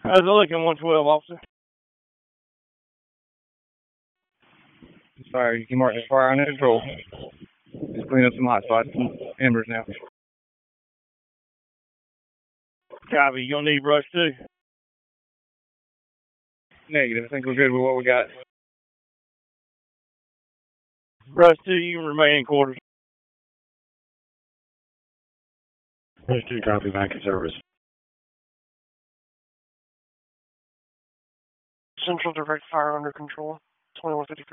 How's it looking, 112, officer? Sorry, you marked fire under control. Just clean up some hot spots and embers now. Copy. You gonna need brush too? Negative. I think we're good with what we got. Brush 2, you can remain in quarters. Brush 2, copy, back in service. Central direct fire under control. 2153.